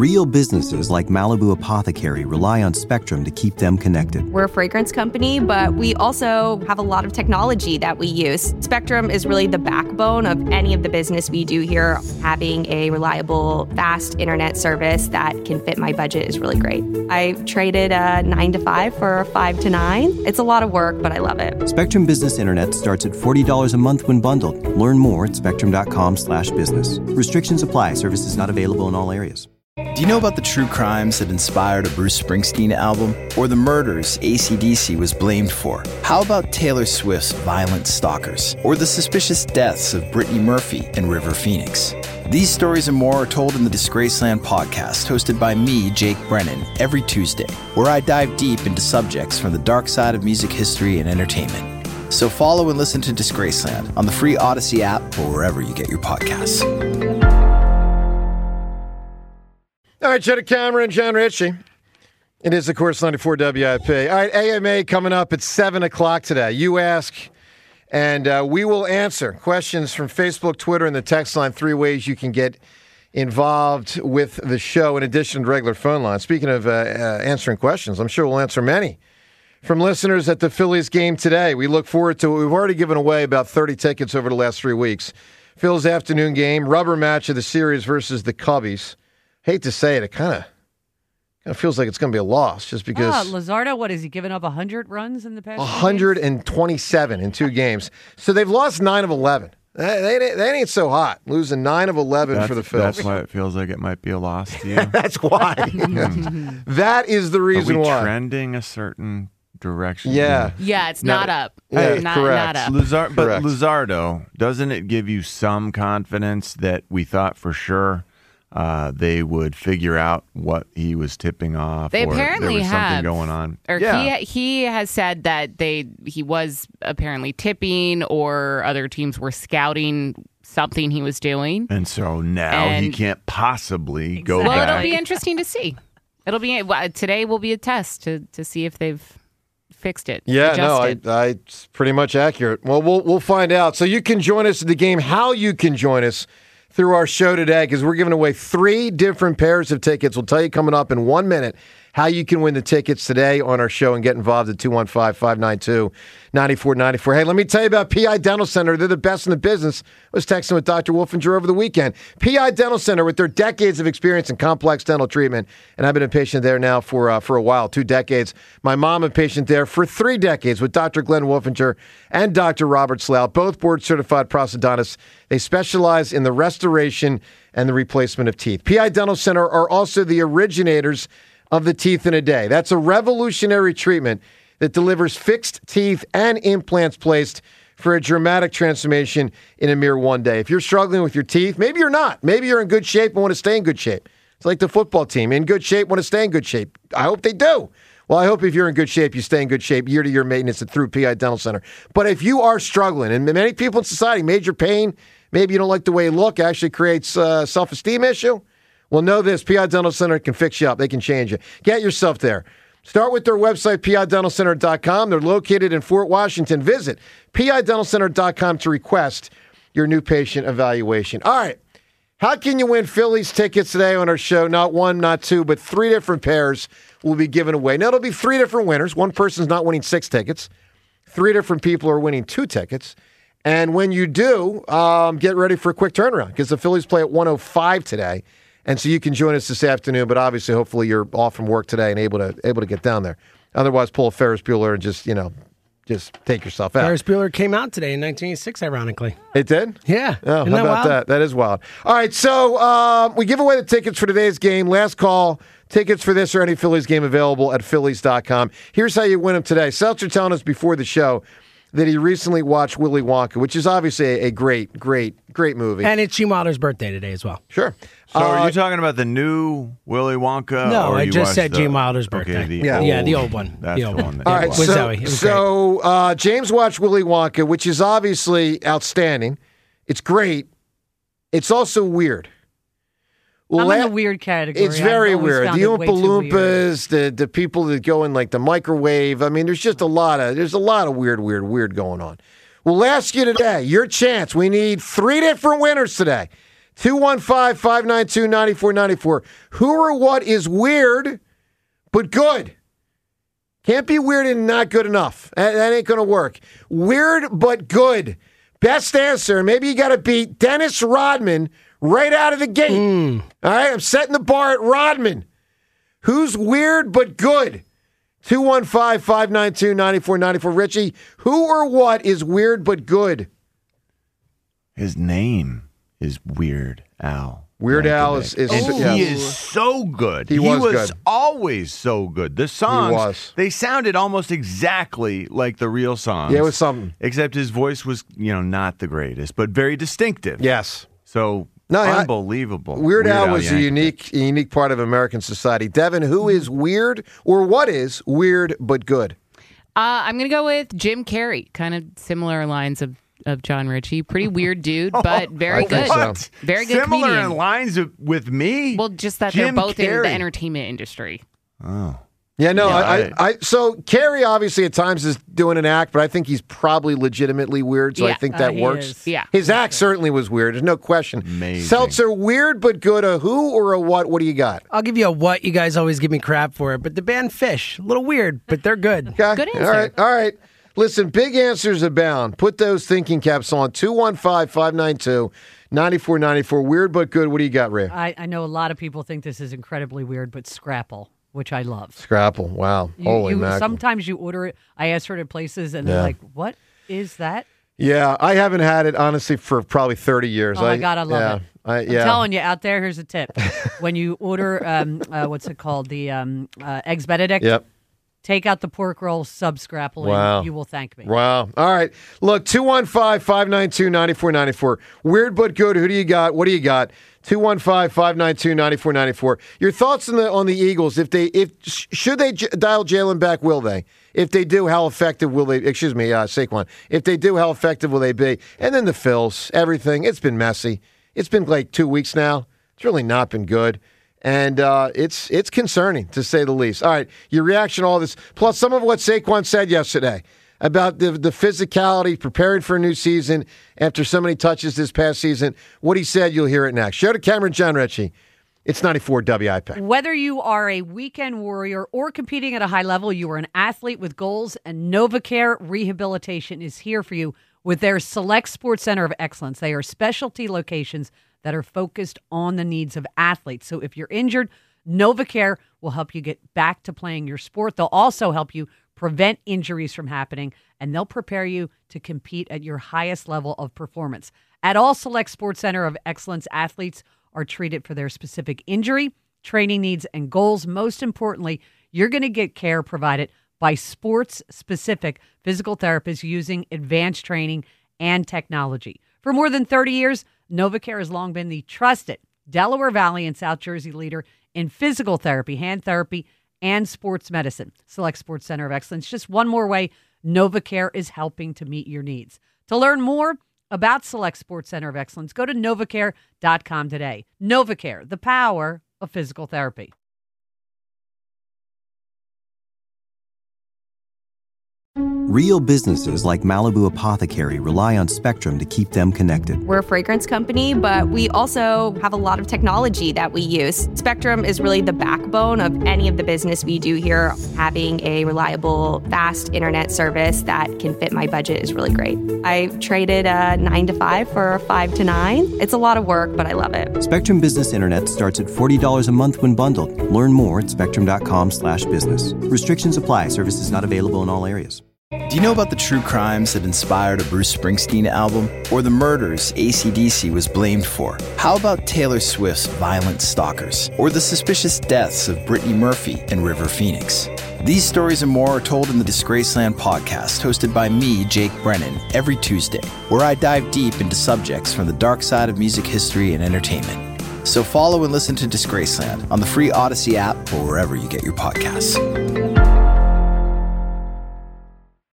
Real businesses like Malibu Apothecary rely on Spectrum to keep them connected. We're a fragrance company, but we also have a lot of technology that we use. Spectrum is really the backbone of any of the business we do here. Having a reliable, fast internet service that can fit my budget is really great. I traded a 9 to 5 for a 5 to 9. It's a lot of work, but I love it. Spectrum Business Internet starts at $40 a month when bundled. Learn more at spectrum.com/business. Restrictions apply. Services not available in all areas. Do you know about the true crimes that inspired a Bruce Springsteen album? Or the murders AC/DC was blamed for? How about Taylor Swift's Violent Stalkers? Or the suspicious deaths of Brittany Murphy and River Phoenix? These stories and more are told in the Disgraceland podcast, hosted by me, Jake Brennan, every Tuesday, where I dive deep into subjects from the dark side of music history and entertainment. So follow and listen to Disgraceland on the free Odyssey app or wherever you get your podcasts. All right, Jenna Cameron, John Ritchie. It is, of course, 94 WIP. All right, AMA coming up at 7 o'clock today. You ask, and we will answer questions from Facebook, Twitter, and the text line. 3 ways you can get involved with the show in addition to regular phone line. Speaking of answering questions, I'm sure we'll answer many from listeners at the Phillies game today. We look forward to it. We've already given away about 30 tickets over the last 3 weeks. Phil's afternoon game, rubber match of the series versus the Cubbies. Hate to say it, it kind of feels like it's going to be a loss just because. Luzardo, what, has he given up 100 runs in the past? 127 in 2 games. So they've lost 9 of 11. That ain't so hot. Losing 9 of 11 for the Phils. That's why it feels like it might be a loss to you. That's why. That is the reason why. Trending a certain direction. Yeah. Yeah, it's not up. Yeah, not correct. up. But Luzardo, doesn't it give you some confidence that we thought for sure they would figure out what he was tipping off? They or apparently there was have something going on. Or yeah. he has said that he was apparently tipping, or other teams were scouting something he was doing. And so now he can't possibly go well, back. it'll be interesting to see. Today will be a test to see if they've fixed it. Yeah, adjusted. no, it's pretty much accurate. Well, we'll find out. So you can join us at the game. How you can join us through our show today, because we're giving away 3 different pairs of tickets. We'll tell you coming up in 1 minute how you can win the tickets today on our show and get involved at 215-592-9494. Hey, let me tell you about PI Dental Center. They're the best in the business. I was texting with Dr. Wolfinger over the weekend. PI Dental Center, with their decades of experience in complex dental treatment, and I've been a patient there now for a while, 2 decades. My mom, a patient there for 3 decades with Dr. Glenn Wolfinger and Dr. Robert Slout, both board-certified prosthodontists. They specialize in the restoration and the replacement of teeth. PI Dental Center are also the originators of the Teeth in a Day. That's a revolutionary treatment that delivers fixed teeth and implants placed for a dramatic transformation in a mere 1 day. If you're struggling with your teeth, maybe you're not. Maybe you're in good shape and want to stay in good shape. It's like the football team. In good shape, want to stay in good shape. I hope they do. Well, I hope if you're in good shape, you stay in good shape year-to-year maintenance through PI Dental Center. But if you are struggling, and many people in society, major pain, maybe you don't like the way you look, actually creates a self-esteem issue, well, know this, PI Dental Center can fix you up. They can change you. Get yourself there. Start with their website, pidentalcenter.com. They're located in Fort Washington. Visit pidentalcenter.com to request your new patient evaluation. All right. How can you win Phillies tickets today on our show? Not 1, not 2, but 3 different pairs will be given away. Now, it'll be 3 different winners. One person's not winning 6 tickets. 3 different people are winning 2 tickets. And when you do, get ready for a quick turnaround, because the Phillies play at 1:05 today. And so you can join us this afternoon, but obviously, hopefully, you're off from work today and able to get down there. Otherwise, pull a Ferris Bueller and just take yourself out. Ferris Bueller came out today in 1986, ironically. It did? Yeah. Oh, how about that? That is wild. All right, so we give away the tickets for today's game. Last call. Tickets for this or any Phillies game available at Phillies.com. Here's how you win them today. Seltzer telling us before the show that he recently watched Willy Wonka, which is obviously a great movie. And it's Gene Wilder's birthday today as well. Sure. So are you talking about the new Willy Wonka? No, or I you just said watched Gene Wilder's birthday. The old one. That's the one. All right, With Zoe. It was so James watched Willy Wonka, which is obviously outstanding. It's great. It's also weird. I'm in the weird category. It's very weird. The Oompa Loompas, the people that go in like the microwave. I mean, there's a lot of weird going on. We'll ask you today, your chance. We need 3 different winners today 215-592-9494. Who or what is weird but good? Can't be weird and not good enough. That ain't going to work. Weird but good. Best answer. Maybe you got to beat Dennis Rodman right out of the gate. All right, I'm setting the bar at Rodman. Who's weird but good? 215-592-9494. Richie, who or what is weird but good? His name is Weird Al. Weird Al is he is so good. He was good. Always so good. The songs, they sounded almost exactly like the real songs. Yeah, it was something. Except his voice was, not the greatest, but very distinctive. Yes. So unbelievable. Weird Al was a unique part of American society. Devin, who is weird or what is weird but good? I'm going to go with Jim Carrey. Kind of similar lines of John Ritchie. Pretty weird dude, but very good. So. Very good Similar comedian. in lines with me? Well, just that Jim they're both Carrey. in the entertainment industry. Oh. Yeah, no, so Carrey obviously at times is doing an act, but I think he's probably legitimately weird, so I think that works. Is. Yeah. His act certainly was weird, there's no question. Amazing. Seltzer, weird but good, a who or a what? What do you got? I'll give you a what. You guys always give me crap for it, but the band Fish, a little weird, but they're good. Okay. Good answer. All right. Listen, big answers abound. Put those thinking caps on. 215-592-9494. Weird but good. What do you got, Ray? I know a lot of people think this is incredibly weird, but Scrapple, which I love. Scrapple. Wow. Holy mackerel. Sometimes you order it. I ask for it at places, and they're like, what is that? Yeah, I haven't had it, honestly, for probably 30 years. Oh, my God, I love it. I'm Yeah. telling you, out there, here's a tip. When you order, what's it called? The Eggs Benedict. Yep. Take out the pork roll, sub-scrapple, Wow. and you will thank me. Wow. All right. Look, 215-592-9494. Weird but good. Who do you got? What do you got? 215-592-9494. Your thoughts on the Eagles. Should they dial Jalen back, will they? If they do, how effective will they? Excuse me, Saquon. If they do, how effective will they be? And then the Phils, everything. It's been messy. It's been like 2 weeks now. It's really not been good. And it's concerning, to say the least. All right, your reaction to all this, plus some of what Saquon said yesterday about the physicality, preparing for a new season after so many touches this past season. What he said, you'll hear it next. Show to Cameron, John Ritchie. It's 94 WIP. Whether you are a weekend warrior or competing at a high level, you are an athlete with goals, and NovaCare Rehabilitation is here for you with their Select Sports Center of Excellence. They are specialty locations that are focused on the needs of athletes. So if you're injured, NovaCare will help you get back to playing your sport. They'll also help you prevent injuries from happening, and they'll prepare you to compete at your highest level of performance. At all Select Sports Center of Excellence, athletes are treated for their specific injury, training needs, and goals. Most importantly, you're going to get care provided by sports-specific physical therapists using advanced training and technology. For more than 30 years, NovaCare has long been the trusted Delaware Valley and South Jersey leader in physical therapy, hand therapy, and sports medicine. Select Sports Center of Excellence, just one more way NovaCare is helping to meet your needs. To learn more about Select Sports Center of Excellence, go to NovaCare.com today. NovaCare, the power of physical therapy. Real businesses like Malibu Apothecary rely on Spectrum to keep them connected. We're a fragrance company, but we also have a lot of technology that we use. Spectrum is really the backbone of any of the business we do here. Having a reliable, fast internet service that can fit my budget is really great. I traded a 9 to 5 for a 5 to 9. It's a lot of work, but I love it. Spectrum Business Internet starts at $40 a month when bundled. Learn more at spectrum.com/business. Restrictions apply. Services not available in all areas. Do you know about the true crimes that inspired a Bruce Springsteen album? Or the murders AC/DC was blamed for? How about Taylor Swift's Violent Stalkers? Or the suspicious deaths of Brittany Murphy and River Phoenix? These stories and more are told in the Disgraceland podcast, hosted by me, Jake Brennan, every Tuesday, where I dive deep into subjects from the dark side of music history and entertainment. So follow and listen to Disgraceland on the free Odyssey app or wherever you get your podcasts.